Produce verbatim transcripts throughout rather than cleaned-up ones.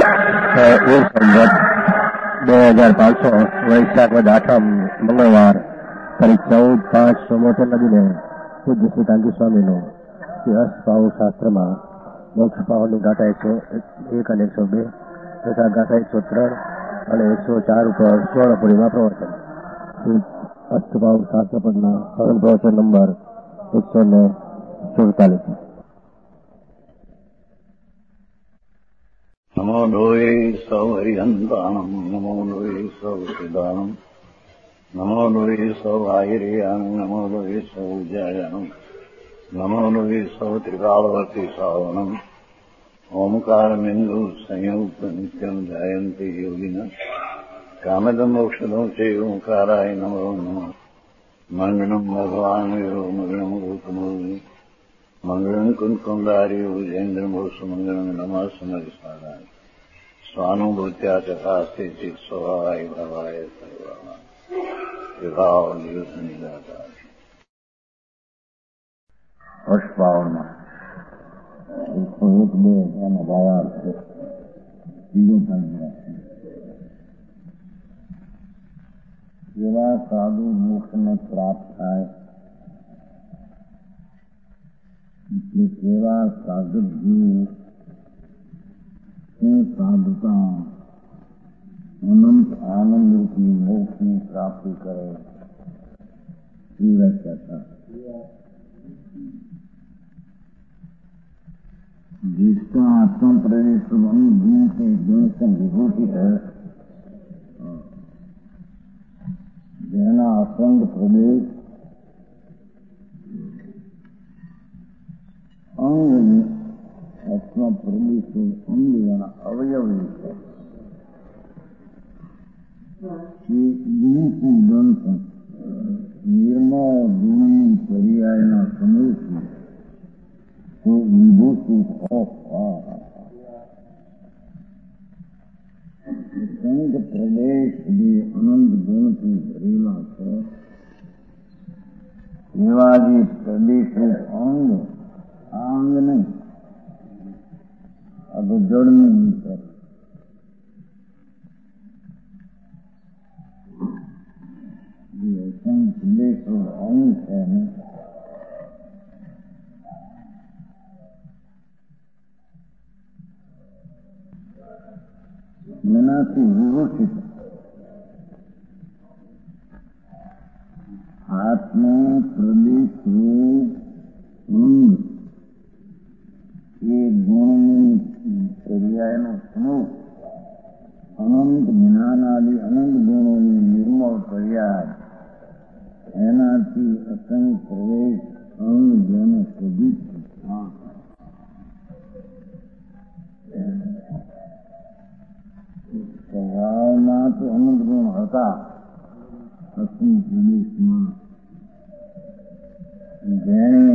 એક સંગત બે હજાર પાંચસો વૈશાખ વદ આઠમ મંગળવાર તારીખ ચૌદ પાંચ સોમોતેરના દિને પૂજ્ય શ્રી કાંતિ સ્વામીનો શ્રી હસ્તભાવ શાસ્ત્રમાં મોક્ષ પાવનની ગાથા એકસો એક અને એકસો બે તથા ગાથા એકસો ત્રણ અને એકસો ચાર ઉપર સ્વર્ણપુરીમાં પ્રવચન. શ્રી હસ્તભાવ શાસ્ત્રપદના હવન પ્રવચન નંબર એકસો ને સુડતાલીસ. નમો લોહે સૌ હરિહંતાણમ નમો લોહે સૌ સિદાનમ નમો લોહે સૌ આયર્યાનમ નમો લોહે સૌ જયાનમ નમો લોહે સૌ ત્રિકાળવર્તી સાવનમ ઓમકારમિંદુ સંયુક્ત નિત્યમ જાયંતિ યોગિન કામદમ મોક્ષદો છે ઓંકારાય નમો નમઃ. મંગળમ ભગવાન વીરો મંગળમ ગૌતમોર્મિ મંગળમ કુંકુંદાર્યો જૈન્દ્રમો સુમંગળમ નમઃ સમરિસાદાય સ્વાનુભૂત્યા ચકાસ્તે ચિત સ્વભાવાય ભવાય સર્વાના વિભાવ નિયુત નિરાકાર. હર્ષભાવમાં એકસો એક બે એનો ભાવાર્થ છે. ત્રીજો પરિગ્રહ જેવા સાધુ મોક્ષને પ્રાપ્ત થાય એટલે કેવા સાધક જીવ એ સાધુતા અનંત આનંદરૂપી મોક્ષની પ્રાપ્તિ કરે એ વ્યાખ્યા. जिसका आत्मा प्रवेश गुण के गुण से विभूषित है, जेना असंग प्रदेश अंग आत्मा प्रदेश अंग याना अवयवी है कि गुण की गुण से निर्मल गुण पर्यायना समूह तो विभूषित संग प्रदेश भी अनंत गुण की भरेला है. एवा जी प्रदेश अंग अंग नहीं अब जड़ में नहीं संग प्रदेश अंग है नहीं मनाती विभूषित आत्मा प्रदेश अंग ये गुण पर्याय नो समूह अनंत ज्ञानादि अनंत गुणों में निर्मल पर्याय एनाथी असंग प्रवेश अंग जन शोभित. સ્વભાવમાં તો અનંત ગુણ હતા. અસંગ પ્રદેશમાં જેણે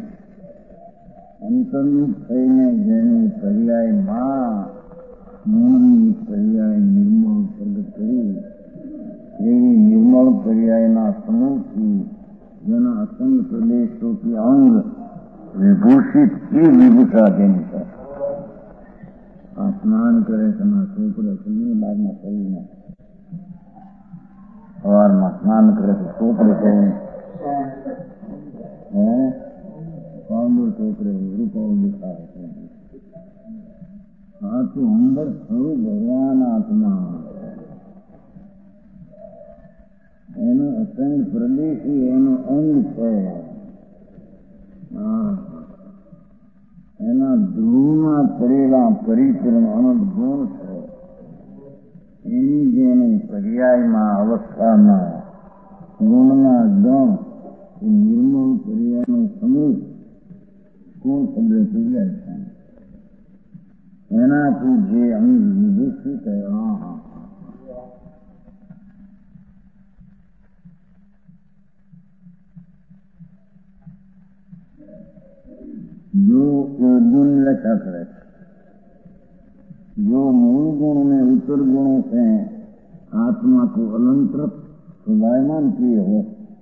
અંતર્મુખ થઈને જેની પર્યાયમાં ગુણની પર્યાય નિર્મળ પ્રગટ કરી એવી નિર્મળ પર્યાયના સમૂહથી જેના અસંગ પ્રદેશોથી અંગ વિભૂષિત એ વિભૂષા તેની છે. સ્નાન કરે તેના છોકરે શરીર બાદમાં શરીરને સવારમાં સ્નાન કરે તો છોકરે કહું હે પાવડર છોકરે રૂપાઓ દેખાય છે. આ તો અંદર સ્વરૂપ ભગવાન આત્મા એનો અસંગ પ્રદેશી એનો અંગ છે. એના ધ્રુવમાં પડેલા પરિપૂર્ણ અનંત ગુણ છે. એની જેની પર્યાયમાં અવસ્થામાં ગુણના ગણ એ નિર્મળ પર્યાયનો સમૂહ કોણ શબ્દ પર્યાય છે. એનાથી જે અંગ વિભૂષિત હા जो गुण लक्षा करे जो मूल गुण में उत्तर गुणों से आत्मा को अलंकृत सुभायमान किए हो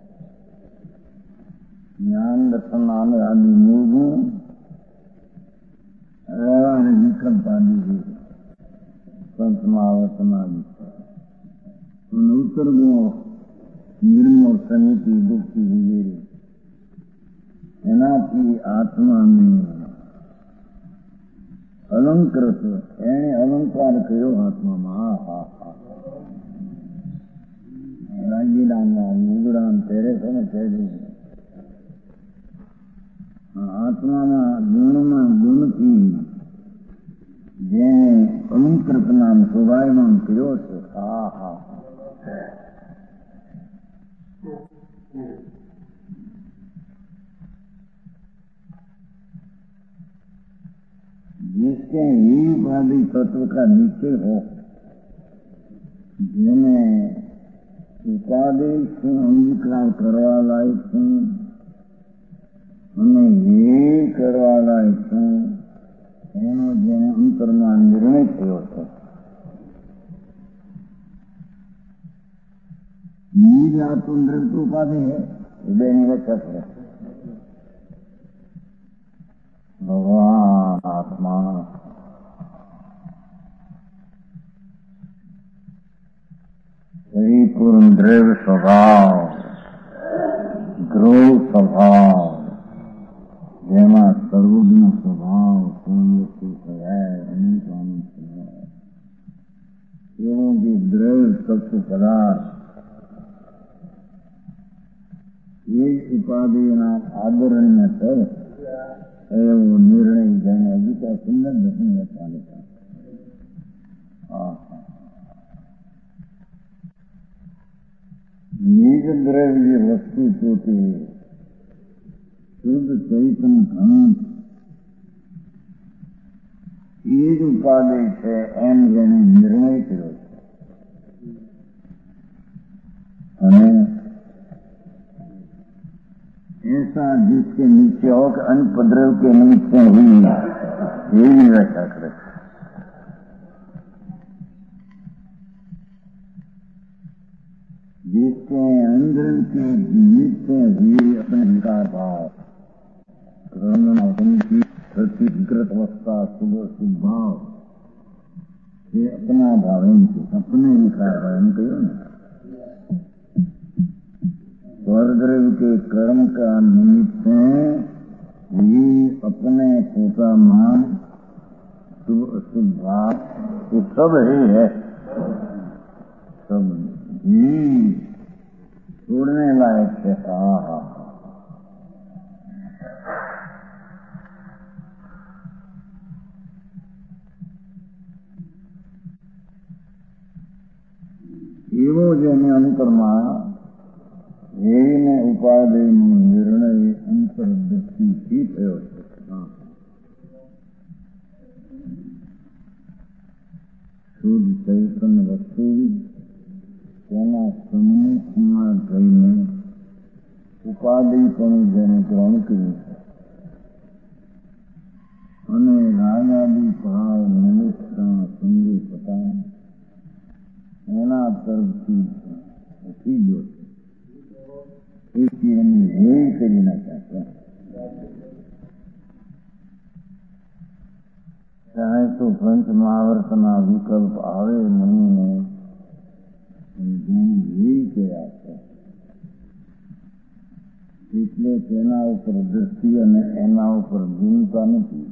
ज्ञान दर्शन आदि मूल गुण विक्रम पादी पंचमावतना उत्तर गुणों निर्मल समिति दुखी विवेरी एनाथी आत्मा में अलंकृत एने अलंकार कयो आत्मा में हा हा हा रागीड़ा मुगड़ा तेरे समय कह दी आत्मा में गुण में गुण की जेने अलंकृत नाम शोभायमान कयो छे हा हा जिसके ही उपाधि तत्व का निश्चय हो जिन्हें उपाधि से अंगीकार करवा लायक छू અને એ કરવા લાયક છું એનો જેને અંતરમાં નિર્ણય થયો છે નિજ આત્મદ્રવ્ય ઉપાધિ है બેની વ્યાખ્યા કરે ભગવાન આત્મા परिपूर्ण द्रव्य स्वभाव ध्रुव स्वभाव જેમાં સર્વજ્ઞ સ્વભાવ સંયુક્ત है अनंत अनंत है एवं की द्रव्य तत्व पदार्थ ये उपाधि नाम आदरणीय है एवं निर्णय जाने का सुंदर दर्शन होता है निज द्रव्य वस्तु पोते शुद्ध चैतन्य धन ये जो उपाधि है एम जेने निर्णय करो हमें ऐसा जिसके नीचे हो कि अनुपद्रव के निमित्त हुई यही व्याख्या करे जिसके अंदर के निमित्त हुई अपने विकार भाव की प्रतिकृत अवस्था सुबह सुभाव ये अपना भाव अपने विकार भाव कहो ना स्वर्गद्रव के कर्म का निमित्त ये अपने पोता मान शुभ भाव ये सब ही है सब ही छोड़ने लायक है हा हा एवो जेने अनुकर्मा एने उपाधि निर्णय अंतर्दृष्टि ही थयो शुद्ध चैतन्य वस्तु તેના સન્મુખમાં થઈને ઉપાધિ પણ જેને ગ્રહણ કર્યું છે અને રાગાદી ભાવ નિમિત્ત સંગી થતા એના તરફથી ઉઠી ગયો છે એથી એની હેય કરી નાખ્યા ચાહે તો પંચ મહાવર્તના વિકલ્પ આવે મુનિને यही कया है એટલે તેના ઉપર દૃષ્ટિ અને એના ઉપર ગુણતા નથી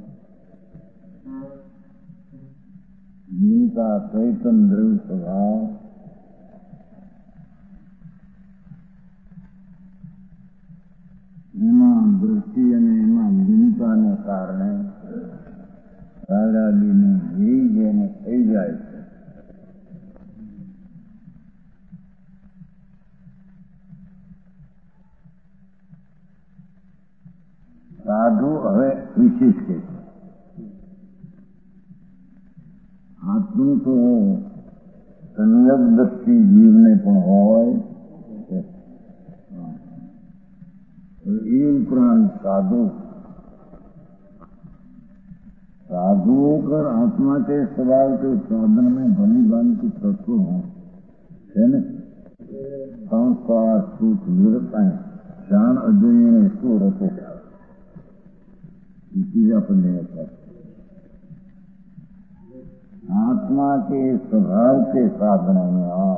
ગુણતા ચૈતન્ય દ્રવ્ય સ્વભાવ એમાં દૃષ્ટિ અને એમાં ગુણતાને કારણે રાગાદીને જે જેને થઈ જાય છે साधु हवे विशेष के आत्म तो संयोग दृष्टि जीव ने पण होय ये उपरांत साधु साधुओं कर आत्मा के स्वभाव के साधन में भली भांति तत्व हो संस्कार सूच निरता ज्ञान अध्ययन इसको रखो चीज अपने आत्मा आत्मा के स्वभाव के साधन में आ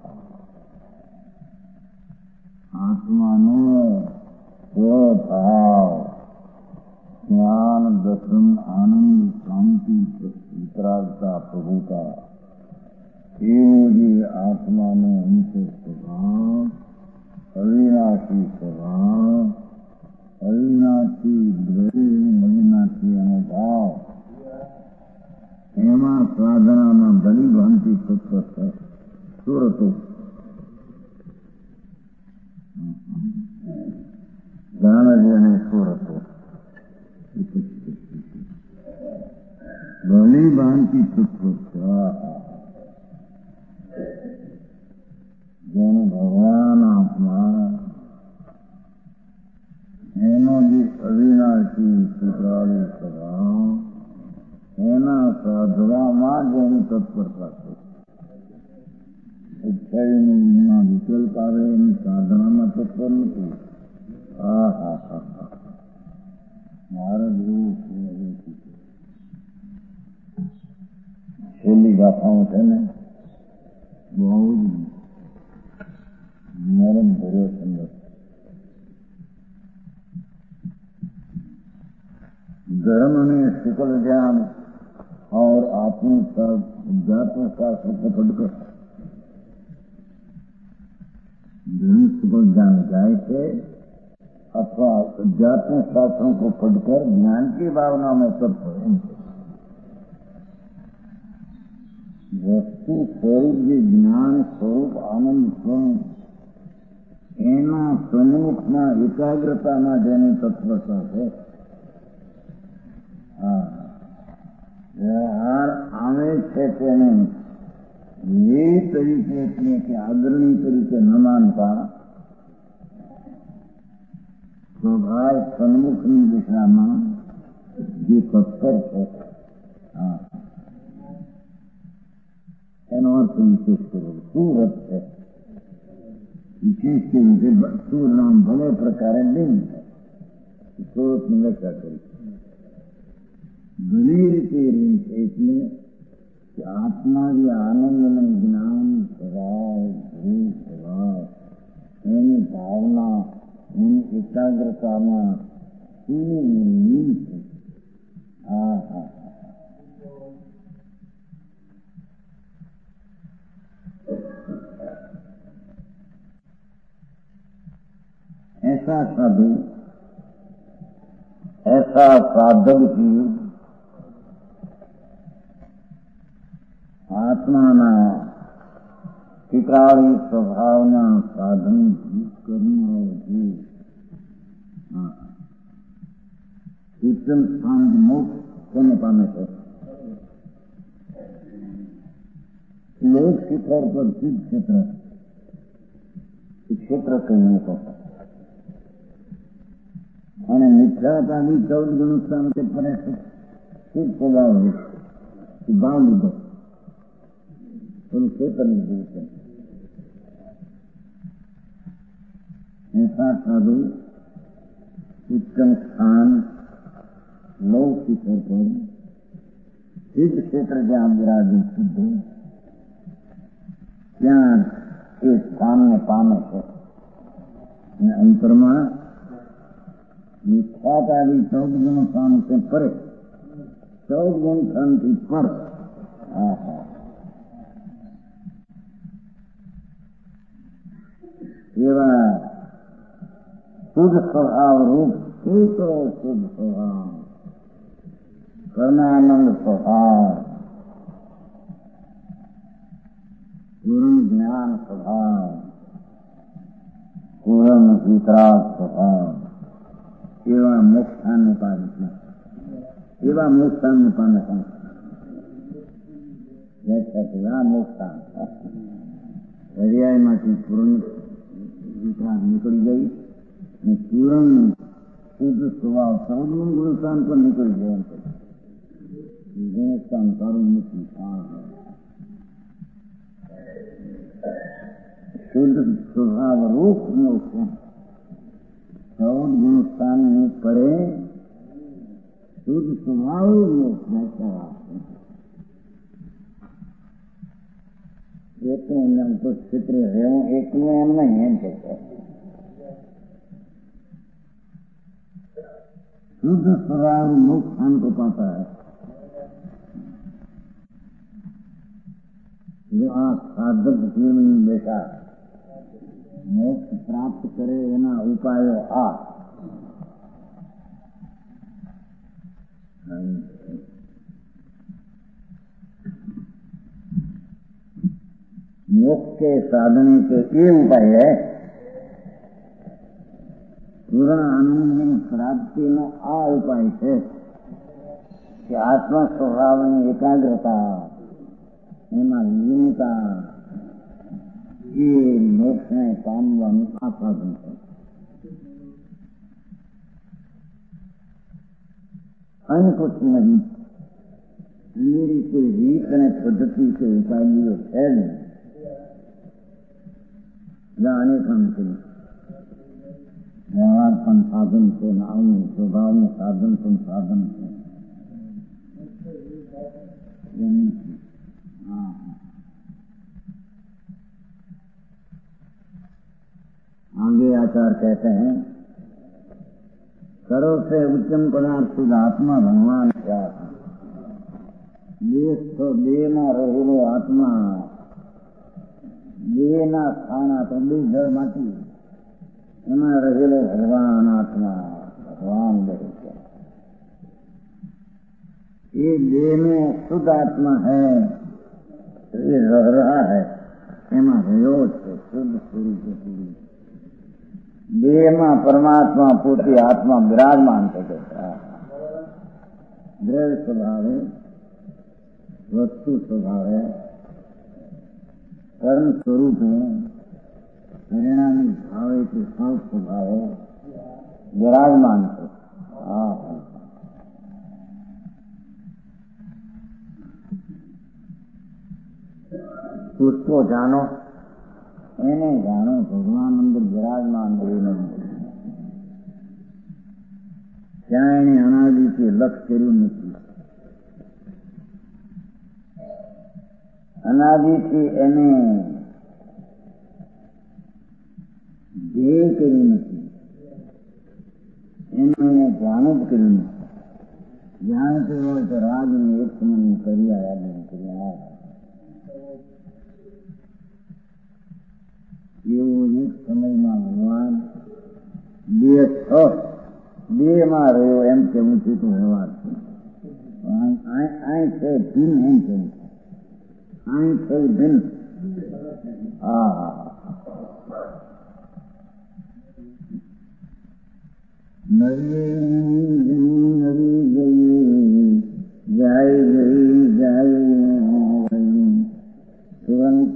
आत्मा ने स्वभाव ज्ञान दर्शन आनंद शांति वितरागता प्रभुता ये आत्मा ने उनके स्वभाव अविनाशी स्वभाव अविनाशी अविनाशी अनुभव एमा साधना में भली भांति तत्व है सूरतो जान जने सूरतो भली भांति तत्व जन भगवान आत्मा एनो जी अविनाशी सुत्राली स्वभाव एना साधवा में जन तत्परता इच्छा विकल्प आवे साधना में तत्पर नहीं हा हा हा हा नारद છેલ્લી ગાથાઓ છે ને બહુ નરમ ભર્યો સંદેશ धर्म में शुक्ल ज्ञान और आत्म अध्यात्म शास्त्र को पढ़कर धर्म शुक्ल ज्ञान गाय थे अथवा अध्यात्म शास्त्रों को पढ़कर ज्ञान की भावना में तत्पर वस्तु स्वरूप જે જ્ઞાન સ્વરૂપ આનંદ સ્વરૂપ એના સન્મુખમાં એકાગ્રતામાં જેની તત્વતા છે વ્યવહાર આવે છે તેને એ તરીકે એટલે કે આદરણી તરીકે ન માનતા સ્વભાવ સન્મુખની દિશામાં જે તત્પર છે એનો અર્થ વિશેષ કરો સુરત છે વિશેષ કેવું કે સુર નામ ભલે પ્રકારે લિંગ છે સુરતની વ્યાખ્યા કરી ઘણી રીતે લિંગ છે એટલે કે આત્મા જે આનંદનું જ્ઞાન સ્વભાવ ગુરુ સ્વભાવ એની ભાવના એની એકાગ્રતામાં શું લીન છે હા હા ऐसा साधु ऐसा साधक की आत्माना टिकावी स्वभावना साधन करने जी उत्तम स्थान मोक्ष कोने पाने से लोक शिखर पर सिद्ध क्षेत्र क्षेत्र कहने को અને મિથ્યાતાની ચૌદ ગુણ સ્થાન તે પરે શુદ્ધ સ્વભાવ ભાવ લીધો ચેતન લીધું ऐसा साधु उत्तम स्थान लौ शिखर पर सिद्ध क्षेत्र જ્યાં વિરાજે સિદ્ધ ત્યાં એ સ્થાનને પામે છે અને અંતરમાં मिथ्यातादि चौदह गुण स्थान से परे चौदह गुण स्थान की पर एवं शुद्ध स्वभाव रूप एक शुद्ध स्वभाव कर्णानंद स्वभाव पूर्ण ज्ञान स्वभाव पूर्ण वितराग स्वभाव एवं मोक्षान में पाने एवं मोक्षान में पाने का मोक्षान हरियाई माटी पूर्ण वितराग निकल गई पूर्ण शुद्ध स्वभाव सर्वगुण गुणस्थान पर निकल गए गुणस्थान सर्वमुखी शुद्ध स्वभाव रूप मोक्ष चौद गुण स्थान में परे शुद्ध स्वभाव मोक्ष એકનું એમ તો ક્ષેત્રે રહેવું એકલું એમ નહીં એમ કે शुद्ध स्वभाव मोक्ष स्थान को पाता है। जो आप साधक जीवन में बैठा मोक्ष प्राप्त करे एना उपायो आ मोक्ष के साधन के ये उपाय है। पूर्ण आनंद प्राप्ति नो आ उपाय है कि आत्मा स्वभाव में एकाग्रता एमा लीनता ये मोक्ष ने पामવાનું આ સાધન છે। अन्य कुछ नहीं, मेरी कोई रीत ने पद्धति से उपाय है नहीं। अनेक अंतिम व्यवहार पण साधन છે, નામનું સ્વભાવ નું સાધન પણ સાધન છે। आगे आचार्य कहते हैं करो से उच्चम पदार्थ शुद्ध आत्मा भगवान क्या देश तो देना रहेलो आत्मा देना खाना तो जड़ माटी एમાં રહેલો भगवान आत्मा भगवान रहे क्या ये देह में शुद्ध आत्मा है ये रह रहा है एमा रह्यो छे शुद्ध स्वरूप पूरी देह में परमात्मा पोती आत्मा विराजमान थे द्रव्य स्वभाव है वस्तु स्वभाव है कर्म स्वरूप है परिणामी भाव के सब स्वभाव है विराजमान थे। उसको जानो એને જાણો ભગવાન અંદર વિરાજમાન રહ્યું નથી ત્યાં એને અનાદિથી લક્ષ કર્યું નથી અનાદિથી એને ધ્યેય કર્યું નથી એનું એને ધ્યાન જ કર્યું નથી। જાણતું હોય તો રાજને એક સમય કરી આવ્યા કરી આવ્યા એવો એક સમયમાં ભગવાન બે છ બે માં રહ્યો એમ કેવું છે તો વ્યવહાર છે અહીં છે ભિન્ન એમ કેવું અહીં છે ભિન્ન હા નવી નવી ગઈ જાય ગઈ જાય तुरंत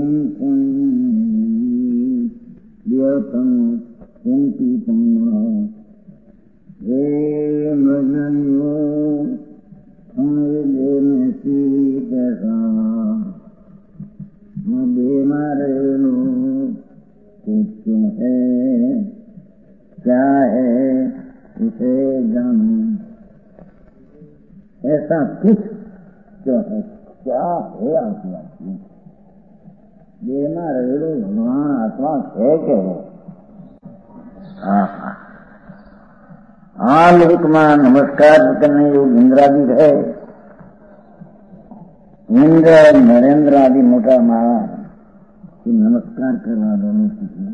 व्यर्थम चिंतितम हे मजनियो हमें में सी कैसा बीमारे लो कुछ है क्या है उसे जानो ऐसा कुछ जो है क्या है आपकी आत्मा देना रहेलो भगवान आत्मा है के हो आ लोक में नमस्कार करने योग इंद्रादि है इंद्र नरेंद्र आदि मोटा मारा नमस्कार करवा दोनों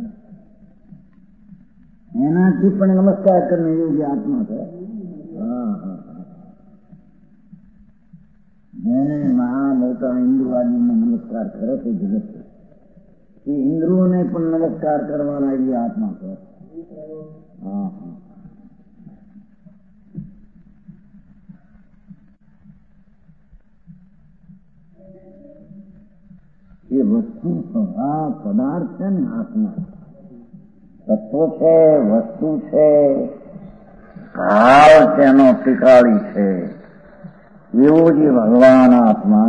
एनाथी पण नमस्कार करने योग्य आत्मा है। हाँ हाँ मैंने महा मोटा हिंदू आदमी ने नमस्कार करे तो जगत कि हिंदुओं ने पण नमस्कार करवाना ये आत्मा को। हाँ हाँ ये वस्तु स्वभाव पदार्थ है न आत्मा तत्व છે વસ્તુ છે ભાવ તેનો ટીકાળી છે એવો જે ભગવાન આત્મા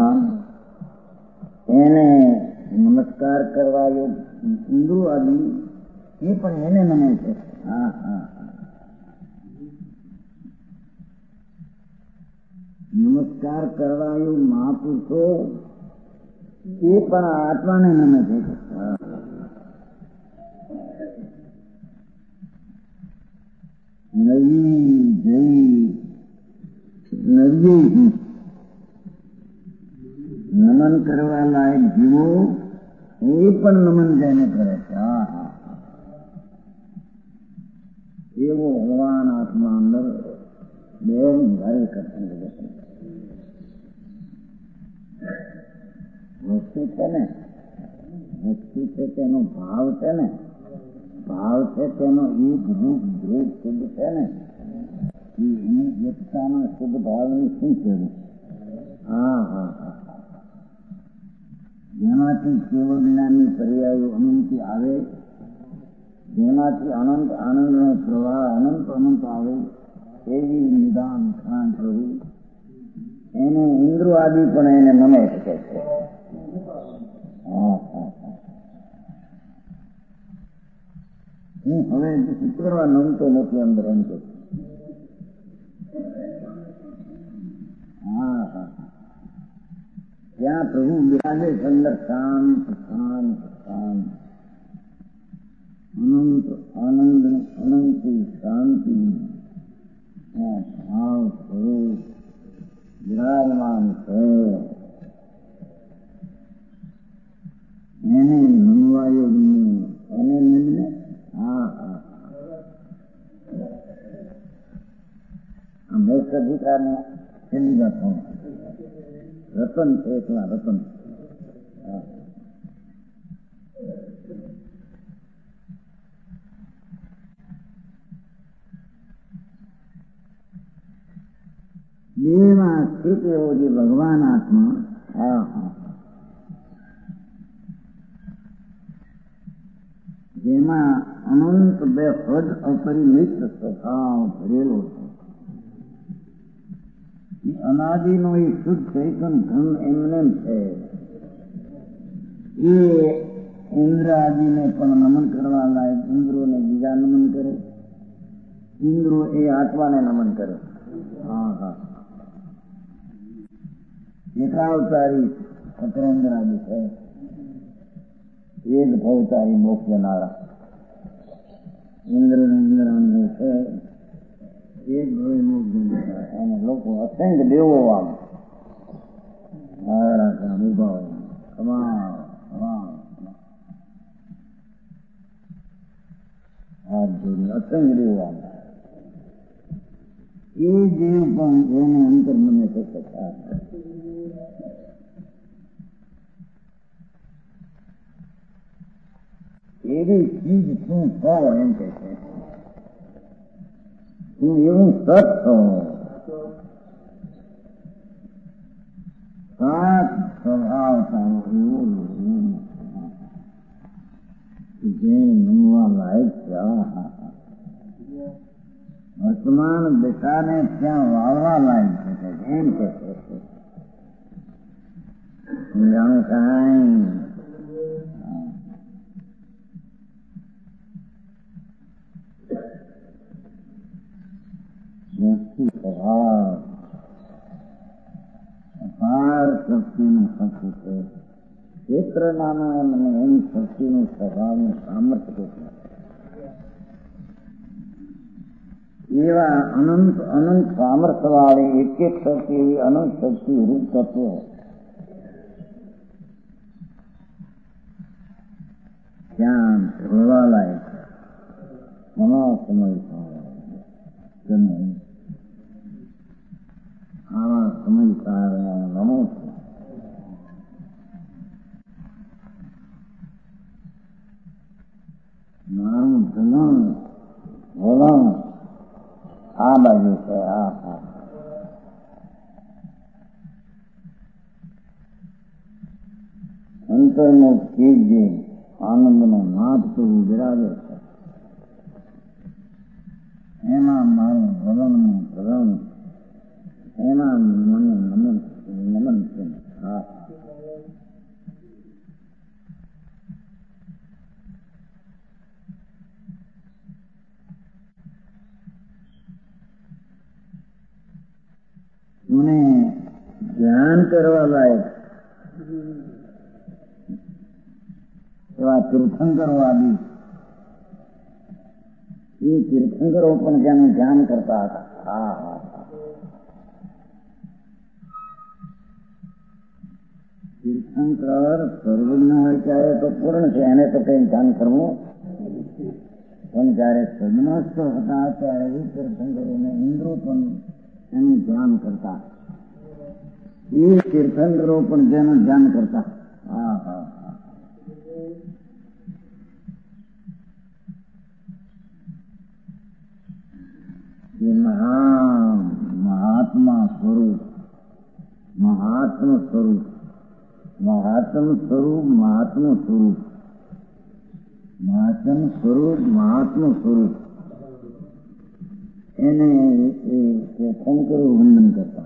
એને નમસ્કાર કરવા હિન્દુ આદિ એ પણ એને મને છે। હા હા નમસ્કાર કરવા મહાપુરુષો એ પણ આત્માને નમે છે. નવી જઈ નવી નમન કરવા લાયક જીવો એ પણ નમન જઈને કરે છે. હા હા એવો ભગવાન આત્મા અંદર બે ઘરે કરતા વસ્તુ છે ને, વસ્તુ છે તેનો ભાવ છે ને, ભાવ છે તેનો એક રૂપ ધ્રુવ શુદ્ધ છે ને, એની એકતાના શુદ્ધ ભાવની શું જરૂર? હા હા હા જેનાથી કેવળ જ્ઞાનની પર્યાયો અનંત આવે, જેનાથી અનંત આનંદનો પ્રવાહ અનંત અનંત આવે એવી નિદાન શાંત રહી એને ઇન્દ્રો આદિ પણ એને નમે શકે છે. હા હા હું હવે કરવા નમતો નથી અંદર એમ કે હા હા ત્યાં પ્રભુ બિરાજે અંદર શાંત શાંત શાંત અનંત આનંદ અનંત શાંતિ ભાવ સ્વરૂપ વિરાજમાન છે. એને મનવાયો એને મને હા હા મોક્ષ અધિકારને છેલ્લી વાત રતન છે, એકલા રતન. દેહમાં સ્થિત એવો જે ભગવાન આત્મા હા હા જેમાં અનંત બે હદ અપરિમિત સ્વભાવ ભરેલો છે. અનાદિનો એ શુદ્ધ ચૈતન ધન એમને છે. એ ઇન્દ્ર આદિને પણ નમન કરવા લાયક, ઇન્દ્રોને બીજા નમન કરે, ઇન્દ્રો એ આત્માને નમન કરે. હા હા એકાવતારી અતરેન્દ્ર આદિ છે, એક ભવતારી મોક્ષ જનારા ઇન્દ્ર ઇન્દ્રાંગ છે, એક ભવે મોક્ષ જનારા અને લોકો અસંખ્ય દેવો આમ અનુભવ કમા હાથ જોડી અસંખ્ય દેવો આમ એ દેવ પણ એને અંતર મને શકતા એવી ચીજ શું છો એમ કે છે, હું એવું સત છું. સાત સ્વભાવ તારો એવો જે નમવા લાયક છે. વર્તમાન દશાને ત્યાં વાળવા લાયક છે એમ કે છે. જાણું કાંઈ સ્વભાવ અપાર શક્તિનું શક્તિ છે. ક્ષેત્ર નાના મને એમ શક્તિનું સ્વભાવનું સામર્થ્ય છે. એવા અનંત અનંત સામર્થ્ય વાળી એક એક શક્તિ એવી અનંત શક્તિ રૂપ તત્વો ત્યાં ભરવા લાયક ઘણો સમય આવા સમય સારા ઘણો છે. મારું ધન વલણ આ બાજુ છે. આ હા અંતરનો ચીજ જે આનંદનો નાદ તો બિરાજે છે એમાં મારું વલણનું વલણ એમાં મને નમન નમન છે. હા મને ધ્યાન કરવા લાયક એવા તીર્થંકરો આદિ એ તીર્થંકરો પણ જેનું ધ્યાન કરતા હતા. હા હા તીર્થંકર સર્વજ્ઞ હોય ત્યારે તો પૂર્ણ છે, એને તો કઈ ધ્યાન કરવું. પણ જયારે સજ્ઞોત્સવ હતા ત્યારે એ તીર્થંકરોને ઇન્દ્રો પણ એનું ધ્યાન કરતા. એ તીર્થંકરો પણ જેનું ધ્યાન કરતા. હા હા હા એ મહા મહાત્મા સ્વરૂપ, મહાત્મ સ્વરૂપ, મહાત્મ સ્વરૂપ, મહાત્મ સ્વરૂપ, મહાત્મ સ્વરૂપ, મહાત્મ સ્વરૂપ એને તીર્થંકરો વંદન કરતા.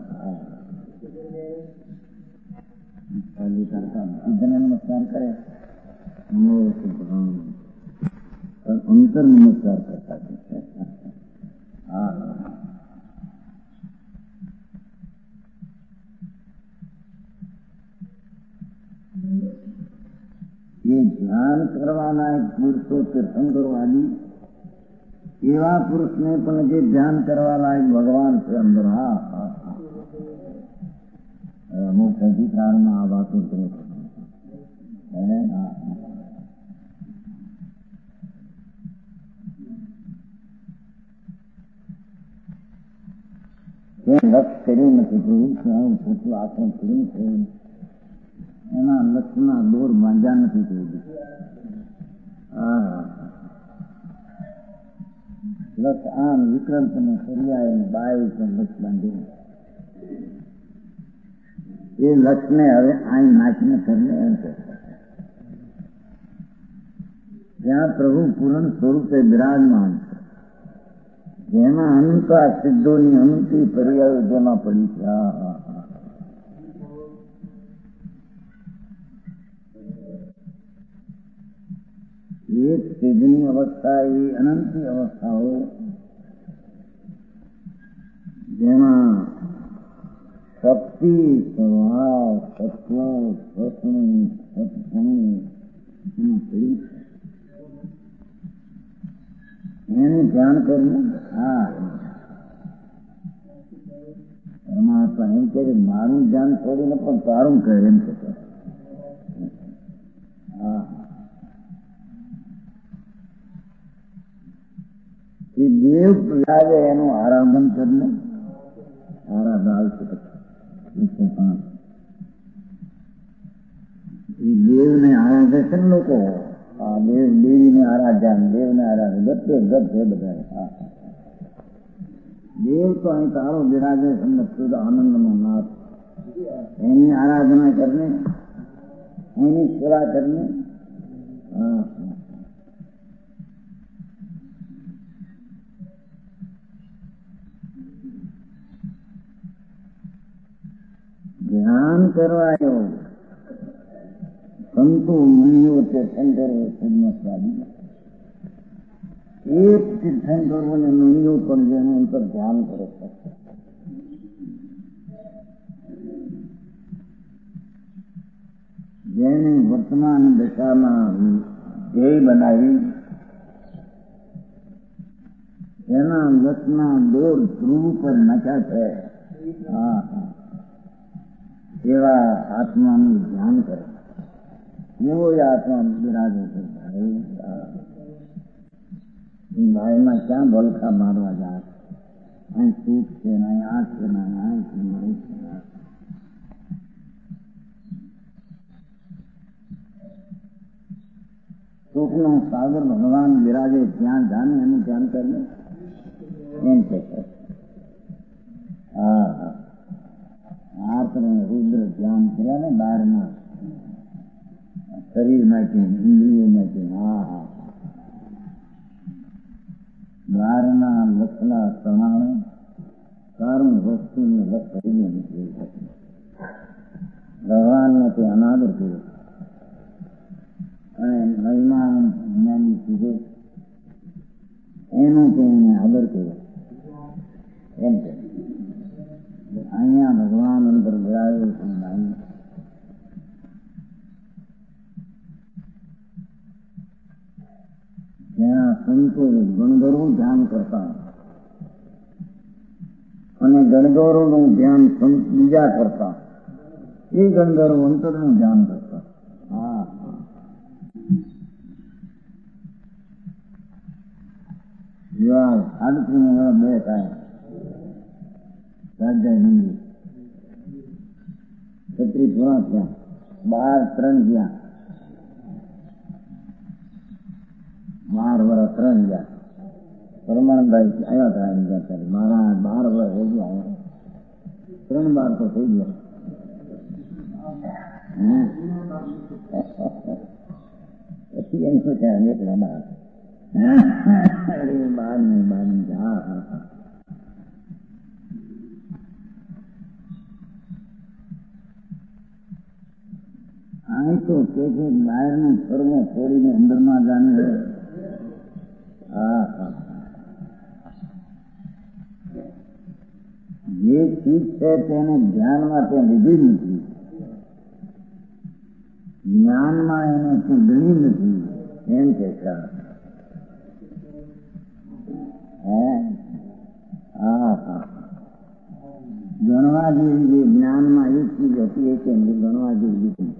કરતા બુદ્ધને નમસ્કાર કરે, અંતર નમસ્કાર કરતા. હા એ ધ્યાન કરવાના એક પુરુષો તીર્થંકરો આદિ એવા પુરુષને પણ જે ધ્યાન કરવા લાયક ભગવાન છે અંદર. હા હા હા અમુક અધિકારમાં આ વાતો કરે છે. લક્ષ કર્યું નથી જોયું પોતું આસન કર્યું છે, એના લક્ષના દોર બાંધ્યા નથી જોયું. હા લક્ષ આમ વિકલ્પ ને સરિયા બાય પણ લક્ષ બાંધ્યું. એ લક્ષને હવે આઈ નાખીને કરીને એમ કહે જ્યાં પ્રભુ પૂર્ણ સ્વરૂપે બિરાજમાન છે, જેમાં અનંતા સિદ્ધોની અનંતી પર્યાયો જેમાં પડી છે. હા હા હા એક સિદ્ધની અવસ્થા એ અનંતી અવસ્થાઓ જેમાં શક્તિ, સ્વભાવ, સત્વ, સ્વપ્ન, સત્પણું એમાં પડી છે. એનું ધ્યાન કરવું. હા પરમાત્મા એમ કે મારું ધ્યાન છોડીને પણ તારું કહે એમ કે. હા એ દેવ લાગે એનું આરાધન કરીને આરાધન આવશે. એ દેવને આરાધે છે ને લોકો. હા દેવ દેવીને આરાધ્યા, દેવને આરાધે ગતે ગત છે બધા. દેવ તો અહીં તારો બિરાજે શુદ્ધ આનંદનો નાથ, એની આરાધના કરને, એની સેવા કરને. હા ધ્યાન કરવાયો સંતો મુનિઓ તીર્થંકરો સન્મસ્વાદી એક તીર્થંકરો અને મુનિઓ પણ જેનું અંતર ધ્યાન કરે છે. જેને વર્તમાન દશામાં ધ્યેય બનાવી એના લક્ષના દોર ધ્રુવ પર નાખ્યા છે. હા હા એવા આત્માનું ધ્યાન કરે, એવો આત્મા બિરાજે છે. ભાઈમાં ક્યાં બોલખા મારવા જાય? અહીં સુખ છે ને અહીં આ છે ને આ છે ને એ છે. સુખનો સાગર ભગવાન બિરાજે ત્યાં જાને એનું ધ્યાન કરે એમ કે છે. હા હા આત્મ રુદ્ર ધ્યાન કર્યા ને બહારના શરીરમાંથી, ઇન્દ્રિયોમાંથી. હા હા બહારના લક્ષના પ્રમાણે સારું વસ્તુને લક્ષ કરીને નીકળી શકે. ભગવાનને તે અનાદર કર્યો અને મહિમા જ્ઞાની કીધો એનો તે એને આદર કર્યો એમ કે અહીંયા ભગવાન અંદર બિરાજો છે. સંતો ગણધરો ધ્યાન કરતા અને ગણધરોનું ધ્યાન બીજા કરતા, એ ગણધરો અંતરનું ધ્યાન કરતા. હા હા આડત્રીસ બે થાય સ્વાધ્યાય મંદિર છત્રીસ પૂરા થયા, બાર ત્રણ ગયા, બાર વર્ષ ત્રણ ગયા. પરમાનંદભાઈ આવ્યા હતા એમ ગયા, મારા બાર વર્ષ થઈ ગયા, ત્રણ બાર તો થઈ ગયા. પછી એમ શું છે એકલા બાર બાર ને બાર હા હા હા આ તો કે છે બહાર નું ફરવો છોડીને અંદરમાં જાણે. હા હા જે ચીજ છે તેને ધ્યાનમાં તે લીધી નથી, જ્ઞાનમાં એને તે ગણી નથી એમ કે છે. હા હા ગણવા જેવી જે જ્ઞાનમાં એક ચીજ હતી એ કેમ ગણવા જેવી લીધી.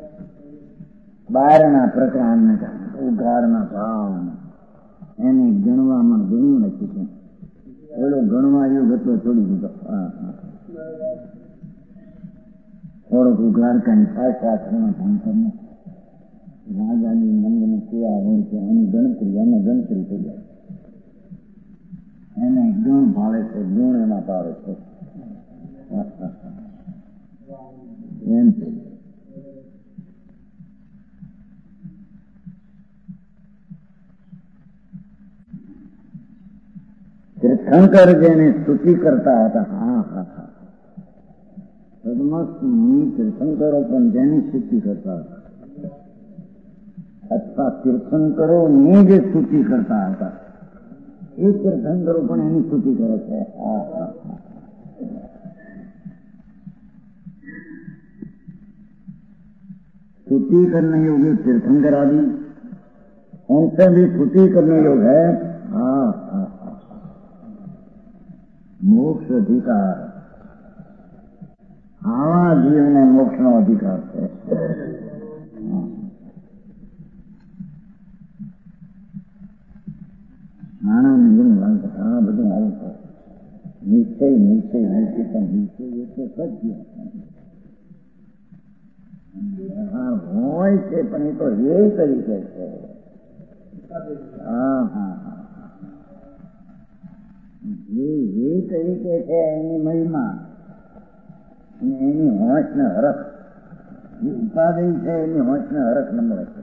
બહારના પ્રકારના ઉઘાડના ભાવ એને ગણવામાં ઘણું નથી છે. એલો ગણવા યોગ હતો છોડી દીધો. હા હા થોડોક ઉઘાડકાની શાસ્ત્રમાં ભણતરને રાજાની મંદની સેવા હોય છે એની ગણતરી એને ગણતરી થઈ જાય. એને ગુણ ભાવે છે, ગુણ એમાં ભાવે છે એમ છે. તીર્થંકર જેને સ્તુતિ કરતા હતા. હા હા હા પદ્મસ્મી તીર્થંકરો પણ જેની સ્તુતિ કરતા હતા અથવા તીર્થંકરોની જે સ્તુતિ કરતા હતા એ તીર્થંકરો પણ એની સ્તુતિ કરે છે. હા હા स्तुति करने योग्य तीर्थंकर आदि उनसे भी स्तुति करने योग है. हाँ हाँ मोक्ष अधिकार आवा जीव ने मोक्ष नो अधिकार है. આનંદ ગુણ આ બધું આવું છે. નિશ્ચય નિશ્ચય નિશ્ચય પણ નિશ્ચય એટલે સત્ય હા હોય છે પણ એ તો એ તરીકે છે. હા હા હા જે એ તરીકે છે એની મહિમા અને એની હોશ ને હરખ જે ઉપાધિ છે એની હોશ ને હરખ નંબર છે.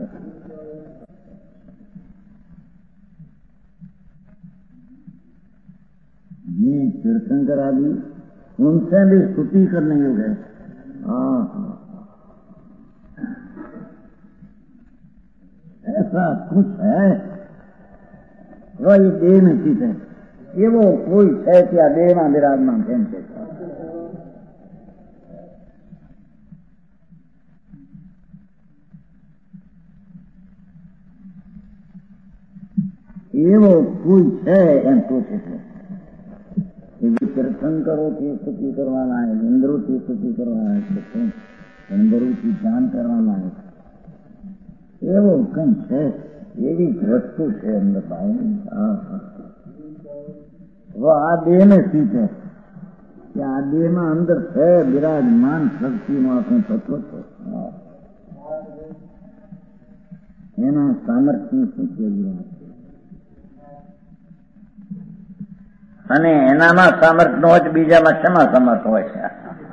ये तीर्थंकर आदि उनसे भी स्तुति करने योग है. हाँ हाँ ऐसा कुछ है वही देह में स्थित है. ये वो कोई है क्या देह में विराजमान है. ये वो कोई है एम पूछे थे. તીર્થંકરો થી સ્તુતિ કરવાના है, इंद्रों की स्तुति करवाना है, इंद्रों की ध्यान करवाना है. એવો કઈ છે એવી વસ્તુ છે અંદર ભાઈ. હા હા આ દેહ ને સ્થિત છે કે આ દેહ માં અંદર છે બિરાજમાન શક્તિ નો આપણે તત્વ છે. એના સામર્થ્ય શું છે અને એનામાં સામર્થ્ય નો હોય બીજામાં શેમાં સમર્થ હોય છે.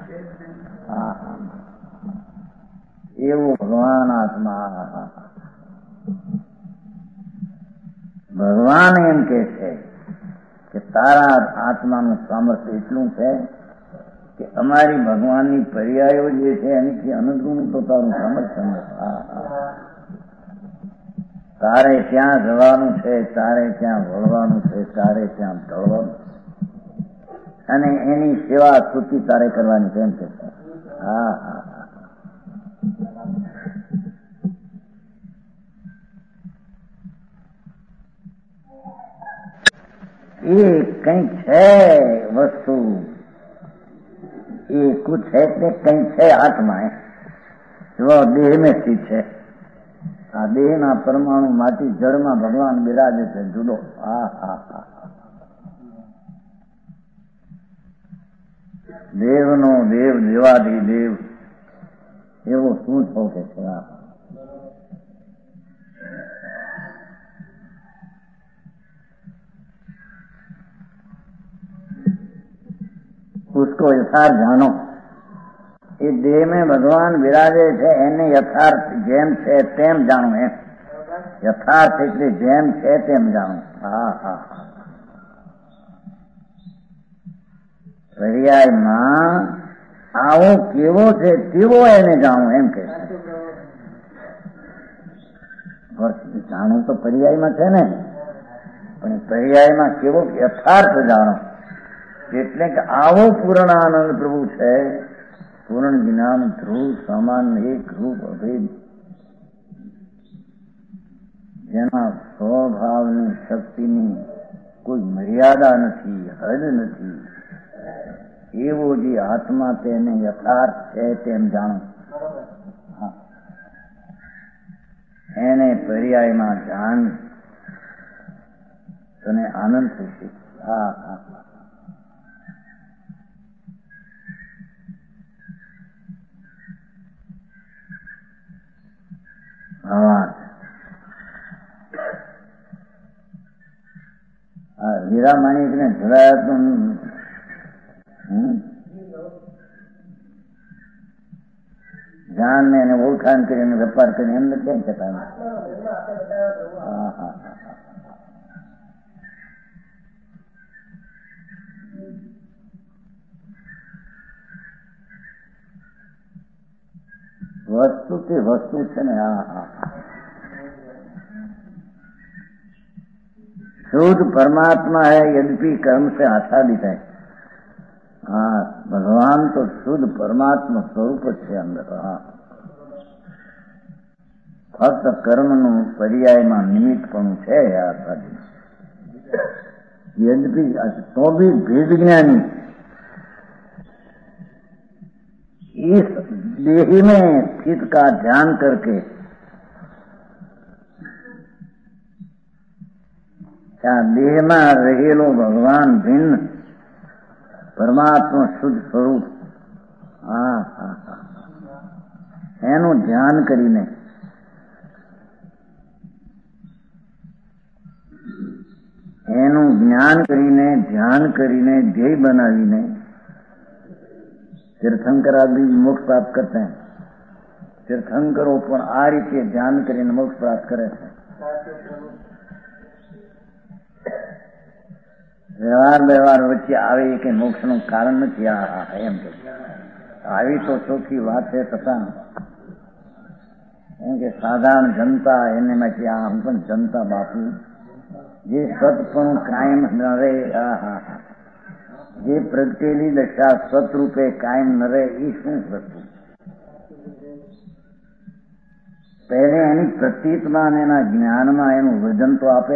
એવું ભગવાન આત્મા ભગવાન એમ કે છે કે તારા આત્માનું સામર્થ્ય એટલું છે કે અમારી ભગવાનની પર્યાયો જે છે એની અનુગુણ તો તારું સામર્થ્ય નથી. તારે ત્યાં જવાનું છે, તારે ત્યાં વળવાનું છે, તારે ત્યાં ઢળવાનું અને એની સેવા સ્તુતિ તારે કરવાની કેમ છે. હા હા એ કંઈક છે વસ્તુ, એ કુછ है કે કંઈક છે આત્મા, જો દેહ में સ્થિત છે. આ દેહના પરમાણુ માંથી જળમાં ભગવાન બિરાજે છે જુદો. હા હા હા દેવનો દેવ, દેવાધી દેવ એવો શું છો કે છે. उसको यथार्थ जानो. એ દેહ में ભગવાન બિરાજે છે એને યથાર્થ જેમ છે તેમ જાણો. એમ યથાર્થ એટલે જેમ છે તેમ જાણો. હા હા પર્યાયમાં આવો કેવો છે તેવો એને જાણો એમ કે જાણો તો પર્યાયમાં છે ને, પણ પર્યાયમાં કેવો યથાર્થ જાણો. એટલે કે આવો પૂર્ણ આનંદ પ્રભુ છે, પૂર્ણ જ્ઞાન ધ્રુવ સમાન એક રૂપ અભેદ, જેના સ્વભાવની શક્તિની કોઈ મર્યાદા નથી, હદ નથી, એવો જે આત્મા તેને યથાર્થ છે તેમ જાણો. એને પર્યાયમાં જાણ તને આનંદ થશે. હા હા હીરા માણિક ને જોડાયા તો જાણ ને એને ઓળખાણ કરીને વેપાર કરીને એમને કેમ કહેતા. હા હા वस्तु की वस्तु છે ને. હા હા शुद्ध परमात्मा है यद्यपि कर्म से आच्छादित है. हाँ भगवान तो शुद्ध परमात्मा स्वरूप છે અંદર. હા ફક્ત કર્મનું પર્યાયમાં નિમિત્તપણું છે આછાદિત. यद्यपि तो भी भेद ज्ञानी इस देह में स्थित का ध्यान करके क्या देह में रहेलो भगवान भिन्न परमात्मा शुद्ध स्वरूप હા હા હા એનું ધ્યાન કરીને એનું જ્ઞાન કરીને ધ્યાન કરીને ધ્યેય બનાવીને तीर्थंकर आदि मोक्ष प्राप्त करते हैं. तीर्थंकरो પણ આ રીતે ધ્યાન કરીને મોક્ષ પ્રાપ્ત કરે છે. વ્યવહાર વ્યવહાર વચ્ચે આવે કે મોક્ષનું કારણ નથી. આ એમ કે આવી તો ચોખ્ખી વાત છે, છતાં એમ કે સાધારણ જનતા એને માંથી આ હું પણ જનતા બાપુ જે સતપણું કાયમ ન રહે, આ હા હા જે પ્રગટેલી દશા સતરૂપે કાયમ ન રહે એ શું વસ્તુ? પહેલે એની પ્રતીતમાં અને એના જ્ઞાનમાં એનું વજન તો આપે.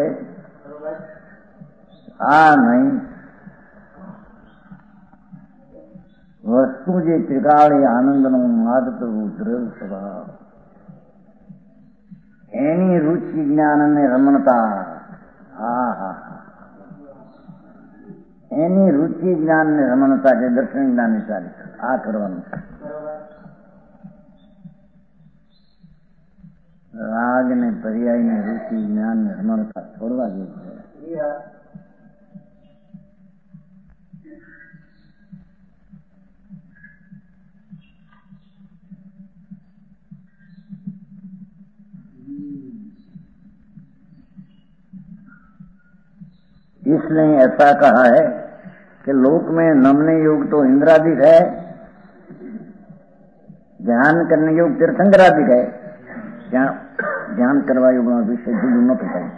આ નહીં વસ્તુ જે ત્રિકાળી આનંદનો માત્ર દ્રવ સ્વભાવ, એની રુચિ જ્ઞાન અને રમણતા. હા હા એની રુચિ જ્ઞાન ને રમણતા છે દર્શન જ્ઞાન ની ચાલી. આ કરવાનું છે. રાગ ને પર્યાય ને રુચિ જ્ઞાન ને રમણતા છોડવા જેવું છે. इसलिए ऐसा कहा है कि लोक में नमने योग तो इंद्रादिक है, ध्यान करने योग तीर्थंकरादिक है. ध्यान करवा योग विषय जुदू न पता.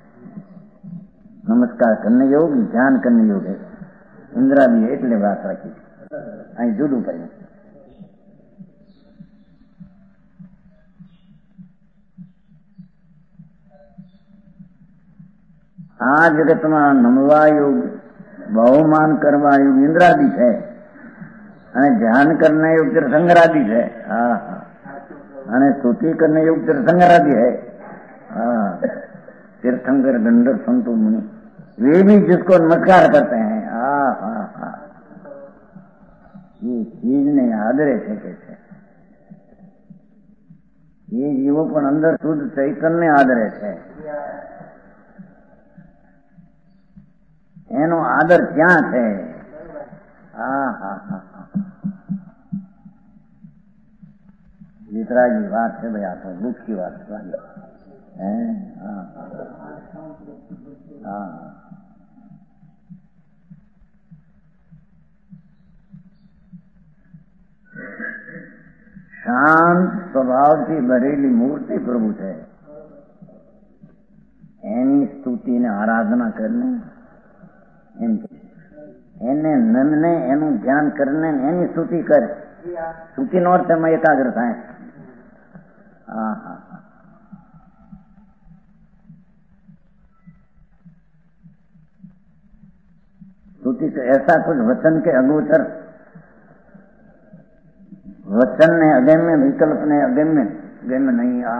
नमस्कार करने योग ध्यान करने योग है, इंद्रादी એટલે વાત રાખી અહીં જુદું કર્યું. આ જગતમાં નમવા યુગ, બહુમાન કરવા યુગ ઇન્દ્રાદિ છે અને ધ્યાન કરને યુગ તીર્થંકરાદિ છે. હા અને સ્તુતિ करने युग तीर्थंकरादि है. हाँ तीर्थंकर गंधर्व संतो मुनि वे भी जिसको नमस्कार करते हैं. हाँ हाँ हाँ ये चीज ने आदरे છે કે છે એ જીવો પણ અંદર શુદ્ધ ચૈતન્ય આદરે છે. એનો આદર ક્યાં છે? હા હા હા વિતરાગની વાત છે ભાઈ. આ તો દુઃખની વાત હે. હા હા શાંત સ્વભાવથી ભરેલી મૂર્તિ પ્રભુ છે. એની સ્તુતિને આરાધના કરીને એમ એને મનને એનું ધ્યાન કરીને એની સ્તુતિ કરે. સ્તુતિનો અર્થ એમાં એકાગ્ર થાય. હા હા स्तुति तो ऐसा कुछ वचन के अगोचर, वचन ने अगम्य, विकल्प ने अगम्य गम्य नहीं. आ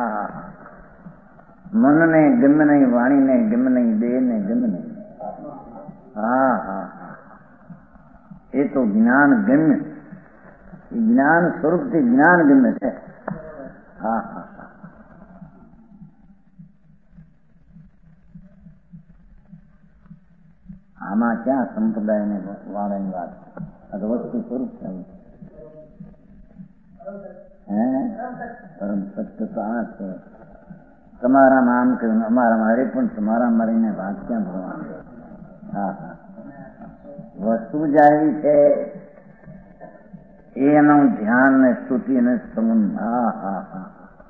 मन ने गम्य नहीं, वाणी ने गम्य नहीं, देह ने गम्य नहीं. हाँ हाँ ये तो ज्ञान गम्य, ज्ञान स्वरूप से ज्ञान गम्य है. हाँ हाँ આમાં ક્યાં સંપ્રદાયને વાળાની વાત? આ તો વસ્તુ સ્વરૂપ છે. હે પરમ સત્ય તો આ છે. તમારામાં આમ કહ્યું, અમારામાં અરે પણ તમારા મારીને વાત ક્યાં ભણવાનું? હા હા વસ્તુ જ આવી છે એનું ધ્યાન ને સ્તુતિ ને સંબંધ. હા હા હા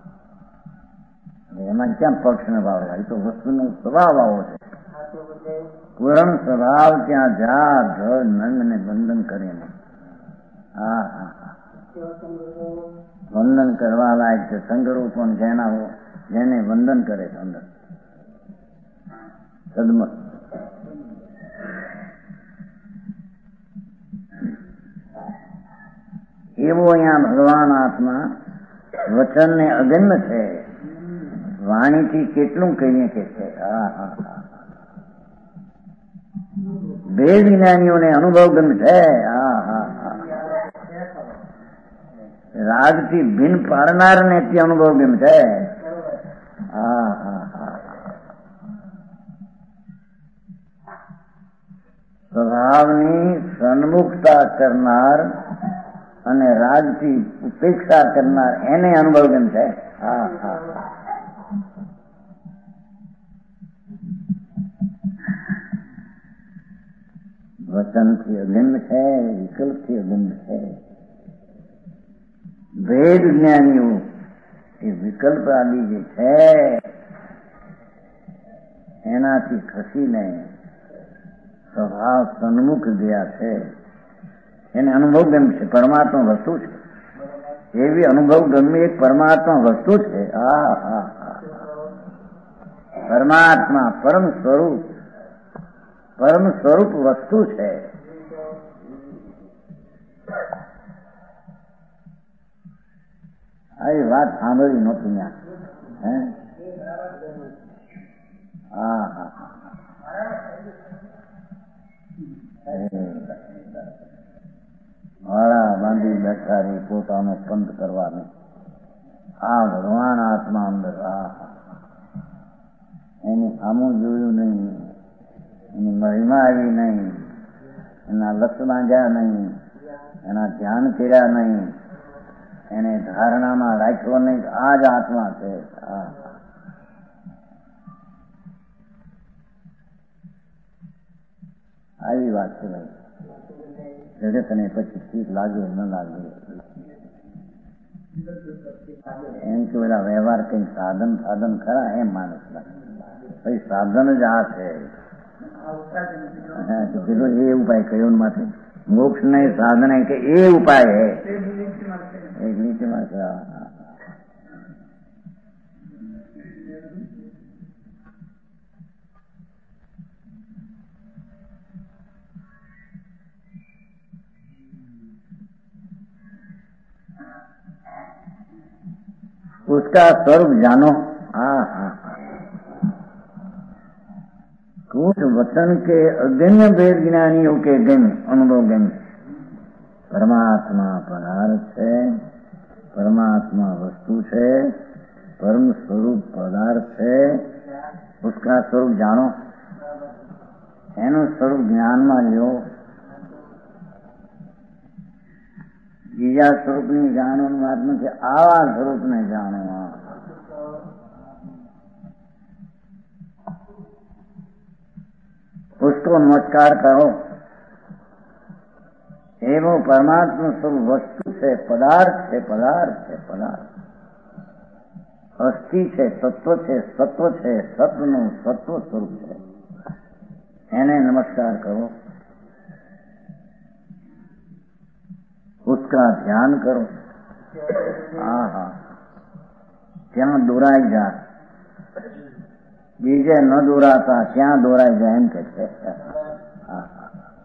એમાં ક્યાં પક્ષ ને ભાવ? એ તો વસ્તુનો સ્વભાવ આવો છે. પૂર્ણ સ્વભાવ ત્યાં જા ધર નંગ ને વંદન કરીને. હા હા હા વંદન કરવા લાયક છે. સંગરૂપ પણ જેના જેને વંદન કરે છે અંદર સદમત. એવો અહીંયા ભગવાન આત્મા વચન ને અગમ્ય છે. વાણીથી કેટલું કહીએ કે છે. હા હા હા બે જ્ઞાનીઓને અનુભવ ગમ છે. હા હા હા રાગથી ભિન્ન પાડનારને તે અનુભવ ગમ છે. હા હા હા સ્વભાવની સન્મુખતા કરનાર અને રાગથી ઉપેક્ષા કરનાર એને અનુભવ ગમ છે. હા હા વચનથી અગમ્ય છે, વિકલ્પથી અગમ્ય છે. ભેદ જ્ઞાનીઓ એ વિકલ્પ આદિ જે છે એનાથી ખસીને સ્વભાવ સન્મુખ ગયા છે. એને અનુભવ ગમ્ય છે. પરમાત્મા વસ્તુ છે. એવી અનુભવ ગમ્ય એક પરમાત્મા વસ્તુ છે. હા હા હા પરમાત્મા પરમ સ્વરૂપ, પરમ સ્વરૂપ વસ્તુ છે. આવી વાત સાંભળી નહોતી ત્યાં. હે હા હા માળા બાંધી બેઠા રહી પોતાનો પંથ કરવાની. આ ભગવાન આત્મા અંદર. હા એની સામું જોયું નહીં, એની મહિમા આવી નહીં, એના લક્ષ બાંધ્યા નહીં, એના ધ્યાન કર્યા નહીં, એને ધારણામાં રાખ્યો નહીં. આ જ આત્મા છે. આવી વાત છે ભાઈ. જગતને પછી ઠીક લાગે ન લાગે એમ કે બધા વ્યવહાર કઈ સાધન સાધન ખરા એમ માણસ ભાઈ સાધન જ આ છે. પેલો એ ઉપાય કયો માંથી મોક્ષ નહીં સાધન કે એ ઉપાય હે એક નીચેમાં છે. उसका स्वरूप जानो। हाँ हाँ हाँ, कूट वचन के अगण्य वेद ज्ञानियों के गण अनुभव गण परमात्मा पदार्थ है, परमात्मा वस्तु है, परम स्वरूप पदार्थ है, उसका स्वरूप जानो, एनु स्वरूप ज्ञान में लो। बीजा स्वरूप ने जानो बात में आवा स्वरूप ने जानो। उसको नमस्कार करो। एवं परमात्मा स्वरूप वस्तु से पदार्थ से पदार्थ से पदार्थ अस्थि છે, તત્વ છે, સત્વ છે, સત્વનું સત્વ સ્વરૂપ છે, એને નમસ્કાર કરો, उसका ध्यान करो। हाँ हाँ, ત્યાં દોરાઈ જા, બીજે ન દોરાતા ક્યાં દોરાઈ જાય એમ કે છે। હા હા,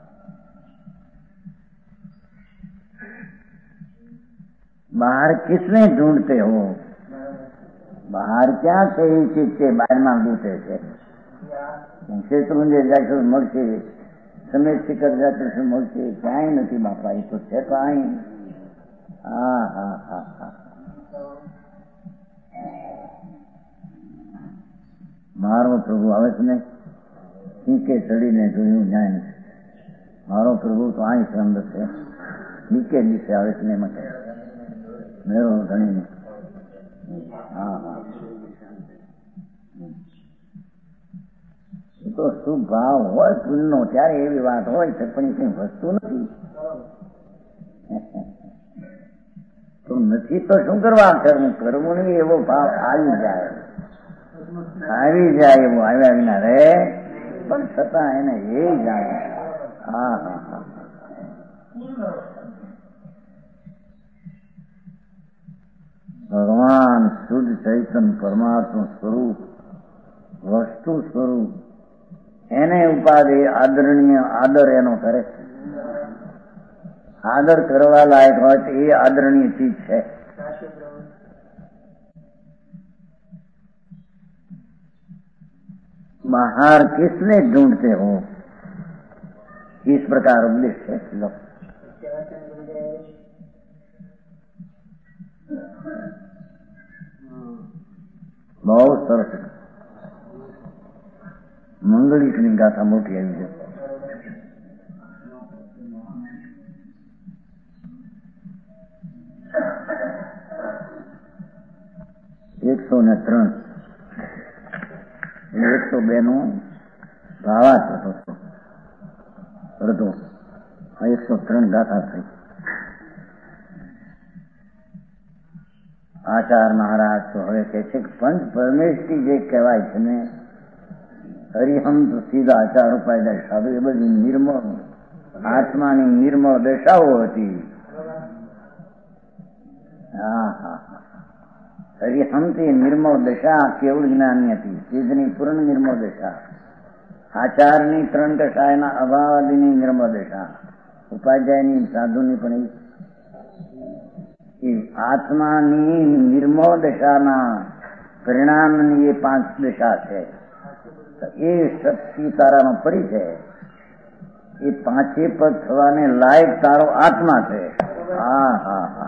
बाहर किसने ढूंढते हो? बाहर क्या છે એ ચીજ છે બહારમાં ઢૂંઢે છે। ક્ષેત્ર જાશું મળશે, સમય શિખર જાશું મળશે, ક્યાંય નથી બાપા, એ તો છે કાંઈ। હા હા હા હા, મારો પ્રભુ આવે છે ને નીચે ચડીને જોયું જાય, મારો પ્રભુ તો અહીં સંદ છે, નીચે નીચે આવે છે ને માટે મેળો ધણીને। હા હા, તો શુભ ભાવ હોય પુણ્યનો ત્યારે એવી વાત હોય છે, પણ એ કઈ વસ્તુ નથી તો નથી તો શું કરવા કરવું? કરવું નહીં એવો ભાવ આવી જાય, આવી જાય એવો આવ્યા વિના રે, પણ છતાં એને એ જાય। હા હા હા, ભગવાન શુદ્ધ ચૈતન્ય પરમાત્મા સ્વરૂપ વસ્તુ સ્વરૂપ એને ઉપાધિ આદરણીય આદર એનો કરે છે। આદર કરવા લાયક હોય તો એ આદરણીય ચીજ છે। बाहर किसने ढूंढते हो, इस प्रकार उपदेश है। लो बहुत सरस मंगलिक ની ગાથા મોટી આવી છે। એકસો ને ત્રણ એકસો બે નો ભાવાર્થ હતો, અડધો એકસો ત્રણ ગાથા થઈ। આચાર મહારાજ તો હવે કહે છે કે પંચ પરમેષ્ઠી જે કહેવાય છે ને, હરિહંત સીધા આચાર ઉપાય સાધુ એ બધી નિર્મળ આત્માની નિર્મળ દશાઓ હતી। હા હા, હરિહંત એ નિર્મળ દશા કેવળ જ્ઞાનની હતી, સિદ્ધની પૂર્ણ નિર્મળ દશા, આચારની ત્રણ દશા એના અભાવાદીની નિર્મળ દશા, ઉપાધ્યાયની સાધુની પણ એ આત્માની નિર્મળ દશાના પરિણામની એ પાંચ દશા છે। એ શક્તિ તારામાં પડી છે, એ પાંચે પદ થવાને લાયક તારો આત્મા છે। હા હા હા,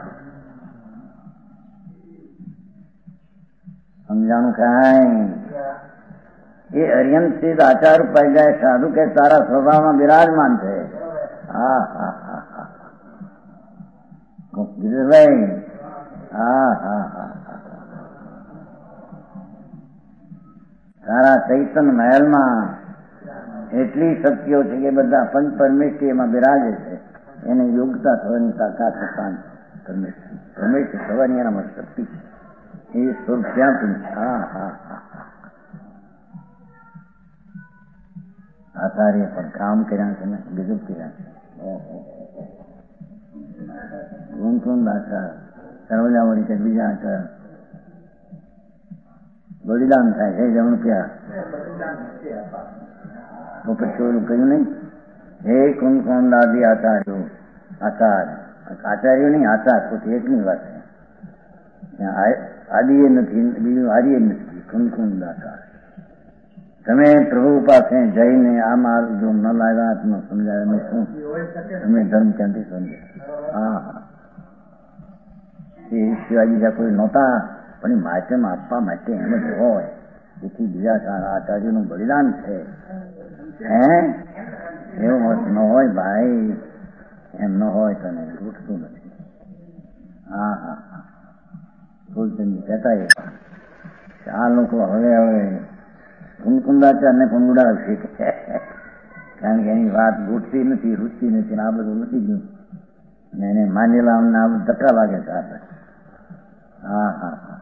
સમજાણું કાંઈ? એ અર્યંત સિદ્ધ આચાર ઉપાય સાધુ કે તારા સ્વભાવમાં બિરાજમાન છે। હા હા હા હા, ગિરીશભાઈ, હા હા હા, તારા ચૈતન્ય મહેલમાં એટલી શક્તિઓ છે કે બધા પંચ પરમેષ્ઠી એમાં બિરાજે છે, એને યોગ્યતા થવાની તાકાત પરમેષ્ઠી પરમેષ્ઠી થવાની એનામાં શક્તિ છે, એ સ્વરૂપ ક્યાં પણ છે। હા હા હા, આચાર્ય પણ કામ કર્યા છે ને, બીજું કર્યા છે। કોણ કોણ આચાર સર્વજાવડી કે બીજા આચાર બલિદાન થાય છે જમણ ક્યાં તો પછી ઓલું કહ્યું નહીં, હે કોણ કોણ દાદી આચાર્યો, આચાર આચાર્યો નહીં આચાર પોતે એકની વાત છે, આદિએ નથી, બીજું આર્ય નથી, કુમકુમદાકાર. તમે પ્રભુ પાસે જઈને આ માર્ગ જો ન લાવ્યા ન સમજાય અમે શું તમે ધર્મ ક્યાંથી સમજે? હા હા એ શિવાજી કોઈ નહોતા, પણ માધ્યમ આપવા માટે એમ જ હોય. જેથી બીજા સારા આચાર્યનું બલિદાન છે. હે એવું મત ન હોય ભાઈ, એમ ન હોય તને રૂઠતું નથી. હા હા હા ફૂલચંદ કહેતા એ આ લોકો હવે હવે કુમકુંદાચારને પણ ઉડાવશે, કારણ કે એની વાત ગૂંઠતી નથી, રૂચતી નથી, આ બધું નથી ગયું અને એને માનેલા અમને આ ધક્કા લાગે છે આપણે. હા હા હા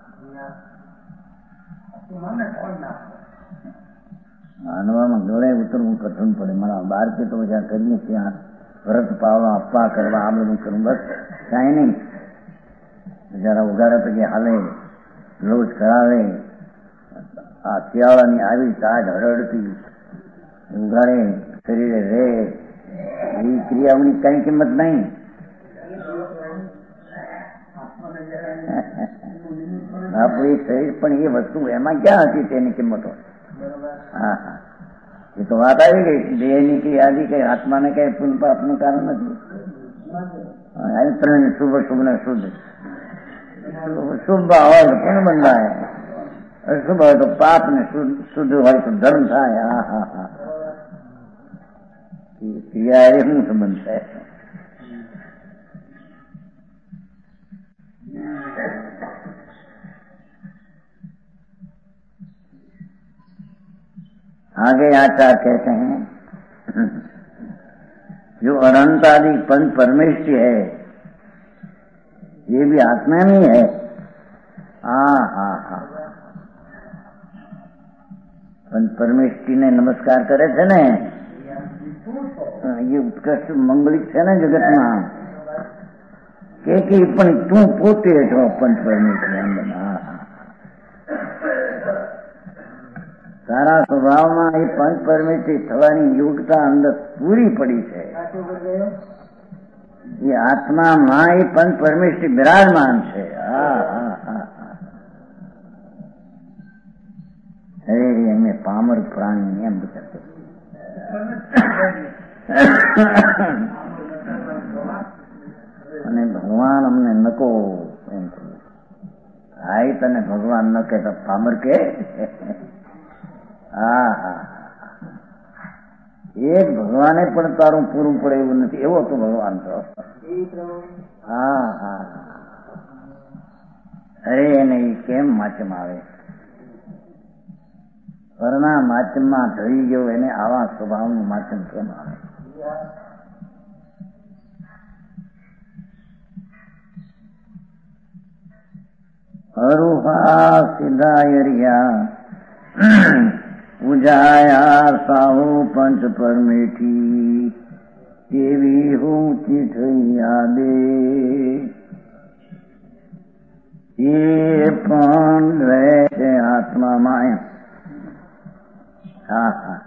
માનવામાં ગળે ઉતરવું કઠણ પડે. મારા બાર કે તો જ્યાં કરીએ ત્યાં વ્રત પાવવા આપવા કરવા આ બધું કરવું બસ કાંઈ નહીં. જરા ઉગાડે પછી હાલે લોજ કરાવે. આ શિયાળાની આવી તાજ હરડતી ઉઘાડે શરીરે રે એવી ક્રિયાઓની કઈ કિંમત નહીં. આપણું શરીર પણ એ વસ્તુ એમાં ક્યાં હતી તેની કિંમત હોય. હા હા એ તો વાત આવી ગઈ. દેહની કઈ આદિ કઈ આત્માને કઈ પુન પાપનું કારણ નથી. ત્રણ શુભ શુભ ને શુદ્ધ. શુભ હોય તો પુણ્ય બંધાય, અશુભ હોય તો પાપ ને શુદ્ધ હોય તો ધર્મ થાય. હા હા હા ક્રિયા એ શું સંબંધ છે? आगे आचार्य कहते हैं जो अनंत आदि पंच परमेष्टि है ये भी आत्मा में है. हाँ हाँ हाँ पंच परमेष्टि ने नमस्कार करे છે ને એ ઉત્કૃષ્ટ મંગલિક છે ને જગતમાં કે પણ તું પોતે છો પંચ પરમેષ્ટિ. હા હા તારા સ્વભાવમાં એ પંચ પરમેષ્ટિ થવાની યોગ્યતા અંદર પૂરી પડી છે. એ આત્મામાં એ પંચ પરમેષ્ટિ બિરાજમાન છે. હા હા હા હા અરે એમને પામર પ્રાણી એમ વિચારતો અને ભગવાન અમને નકો એમ કહ્યું. હાય તને ભગવાન ન કે પામર કે. હા હા એક ભગવાને પણ તારું પૂરું પડે એવું નથી, એવો તો ભગવાન છો. હા હા અરે એને કેમ માચમ આવે? ઘરના માચમમાં ધરી ગયો એને આવા સ્વભાવનું માચમ કેમ આવે? અરુહા સિદ્ધાયરિયા પૂજાયા સાહુ પંચ પરમેઠી એવી હું ચીઠી યાદે એ પણ રહે છે આત્મામાં. હા હા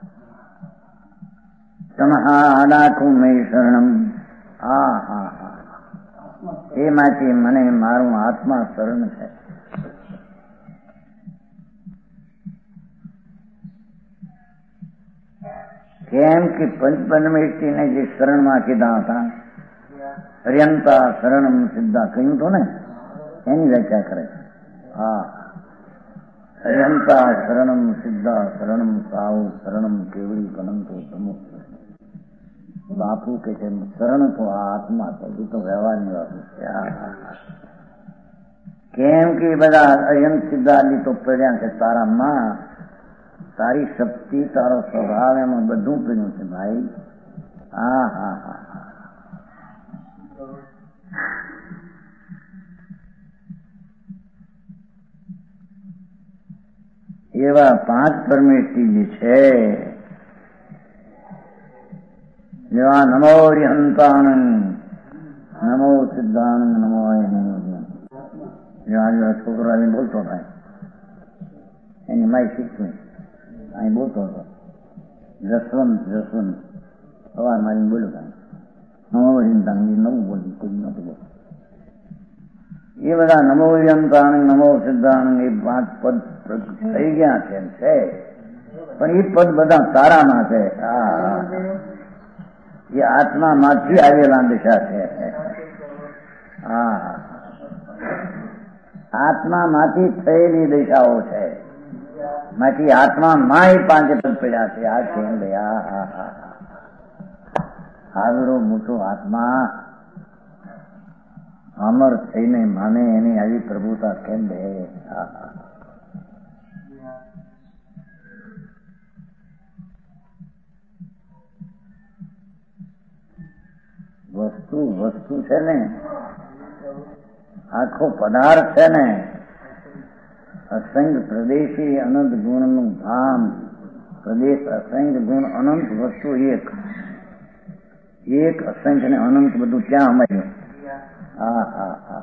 તમહાડાખું મેં શરણમ. હા હા હા એમાંથી મને મારું આત્મા શરણ છે. કેમ કે પંચ પરમેષ્ટિને જે શરણમાં કીધા હતા, અર્યંતા શરણમ સિદ્ધા કહ્યું હતું ને, એની વ્યાખ્યા કરે છે. હા અર્યંતા શરણમ સિદ્ધા શરણમ સાહુ શરણમ કેવડી અનંતો તમો. બાપુ કે છે શરણ તો આ આત્મા છે, એ તો વ્યવહારની વાત છે. કેમ કે બધા અર્યંત સિદ્ધાની તો પડ્યા છે તારામાં. તારી શક્તિ તારો સ્વભાવ એમાં બધું પીડ્યું છે ભાઈ. હા હા હા હા એવા પાંચ પરમેષ્ટિ જે છે જેવા નમો હંતાનંદ નમો સિદ્ધાનંદ નમો જેવા છોકરો આવીને બોલતો થાય એની માય શીખવી અહીં બોલતો હતો જસવંત જસવંત સવાર મારીને બોલ્યો કાંઈ નવો હિંદાંગી નવું બોલ્યું કોઈ નતું બોલ. એ બધા નમો યંત્રાણ નમો સિદ્ધાણ એ પાંચ પદ થઈ ગયા છે પણ એ પદ બધા તારામાં છે. હા, એ આત્મામાંથી આવેલા દિશા છે. હા, આત્મામાંથી થયેલી દિશાઓ છે. માંથી આત્મામાં એ પાંચ પદ પડ્યા છે. આ છે હા હા હા આવડો મોટો આત્મા અમર થઈને માને એની આવી પ્રભુતા કેમ દે? વસ્તુ વસ્તુ છે ને, આખો પદાર્થ છે ને, અસંગ પ્રદેશી અનંત ગુણનું ધામ. પ્રદેશ અસંગ ગુણ અનંત વસ્તુ એક એક અસંખ્ય ને અનંત બધું ક્યાં અમાર્યું? હા હા હા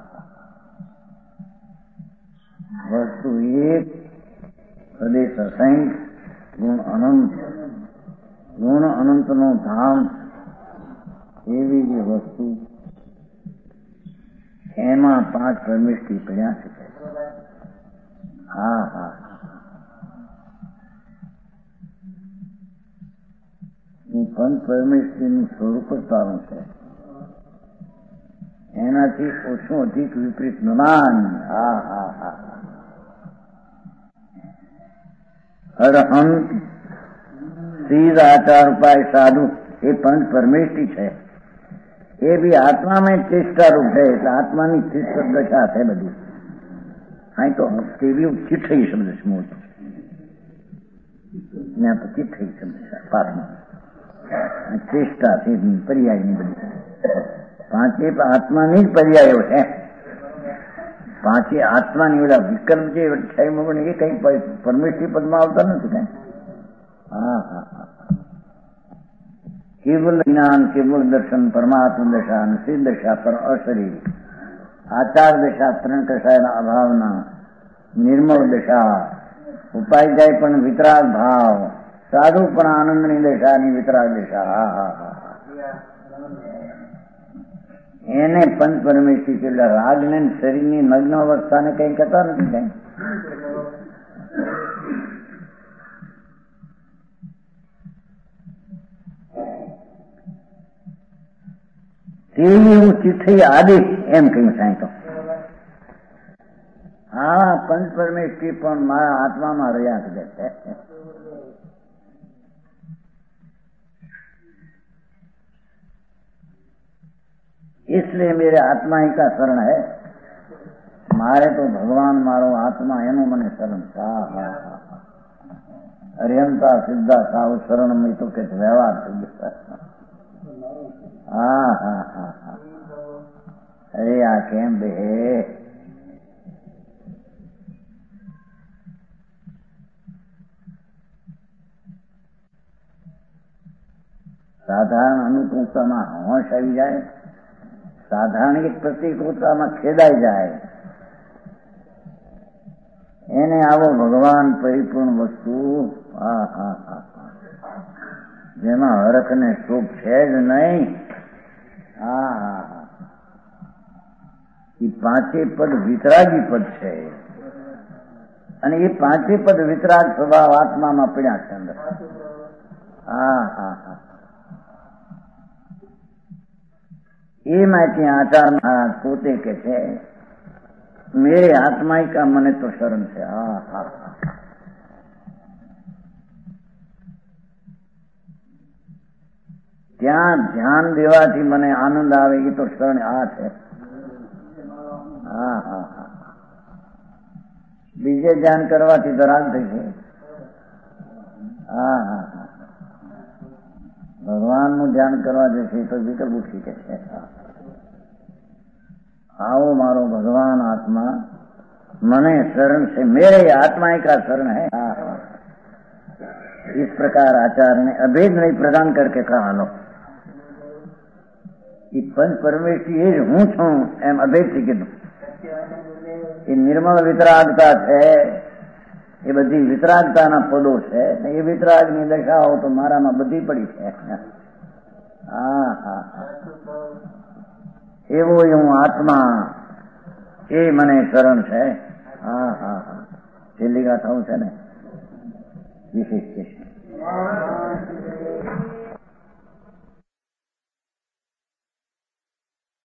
વસ્તુ એક, પ્રદેશ અસંખ્ય, ગુણ અનંત. ગુણ અનંત નો ધામ એવી જે વસ્તુ, એમાં પાંચ પરમેષ્ઠી પડ્યા છે. હા હા પંચ પરમેષ્ઠીનું સ્વરૂપ જ સારું છે. એનાથી ઓછું અધિક વિપરીત નમાન. હા હા હા અરહંત સીધ આચાર ઉપાય સાધુ એ પંચ પરમેષ્ઠી છે. એ બી આત્મામાં ચેષ્ટારૂપ છે. એટલે આત્માની ચિત્ત દશા છે બધી. હા તો તેવી ચિઠ્ઠી શબ્દ છે મૂળ. ત્યાં તો ચિઠ્ઠી શબ્દ છે પાઠમાં. ચેષ્ટા છે પર્યાયની બધી. પાંચે આત્માની જ પર્યાયો છે. પાંચે આત્માની બધા વિકલ્પ છે એ કઈ પરમેષ્ઠી પદમાં આવતા નથી કઈ. હા હા હા કેવલ જ્ઞાન, કેવલ દર્શન, પરમાત્મા દશા અને સિદ્ધ દશા પર અશરીર. આચાર દશા ત્રણ કસાયના અભાવના નિર્મળ દશા. ઉપાય જાય પણ વિતરાગ ભાવ. સાધુ પણ આનંદની દશાની વિતરાગ દશા. હા હા હા એને પંચ પરમેષ્ઠી છે. એટલે રાગને શરીરની નગ્ન અવસ્થાને કઈ કહેતા નથી કઈ. તેવી હું ચિઠ્ઠી આદિશ એમ કહ્યું સાંઈ તો. હા પંચ પરમેષ્ઠી પણ મારા આત્મામાં રહ્યા છે. इसलिए मेरे आत्मा ही का शरण है. मारे तो भगवान मारो आत्मा एनो मने शरण. हा हा हा अरिहंता सिद्धा साव शरण में तो के व्यवहार થઈ ગયો. હા હા હા હા અરે આ કેમ બે સાધારણ અનુકૂળતામાં હોશ આવી જાય, સાધારણ એક પ્રતિકૂળતામાં ખેદાઈ જાય. એને આવો ભગવાન પરિપૂર્ણ વસ્તુ. હા હા હા જેમાં હરખ ને સુખ છે જ નહીં. હા હા હા એ પાંચે પદ વિતરાગી પદ છે. અને એ પાંચે પદ વિતરાગ સ્વભાવ આત્મામાં પડ્યા છે અંદર. હા હા હા એમાંથી આચાર પોતે કે છે મેરે આત્મા કા મને તો શરણ છે. હા હા હા ત્યાં ધ્યાન દેવાથી મને આનંદ આવે એ તો શરણ આ છે. હા હા હા બીજે ધ્યાન કરવાથી તો રાગ થઈ છે. હા હા હા ભગવાનનું ધ્યાન કરવા જશે તો વિકલ્પ ઉઠી કે છે. आओ मारो भगवान आत्मा मने शरण से मेरे आत्मा का शरण है. इस प्रकार आचार्य ने अभेद नहीं प्रदान करके कहा लो कि पंच परमेष्ठी એ જ હું છું એમ અભેદથી કીધું. એ નિર્મળ વિતરાગતા છે એ બધી વિતરાગતાના પદો છે. એ વિતરાગની દશાઓ તો મારામાં બધી પડી છે. હા હા એવો હું આત્મા એ મને શરણ છે. હા હા હા છેલ્લી ગાથાઓ છે ને વિશેષ છે.